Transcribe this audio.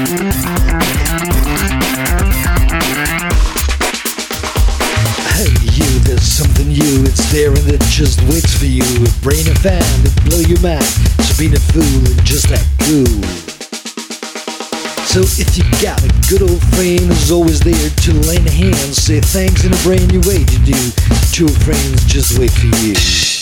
Hey you, there's something new, it's there and it just waits for you. A brain a fan to blow your mind, so being a fool and just act cool. So if you got a good old friend who's always there to lend a hand, say thanks in a brand new way to do. True friends just wait for you.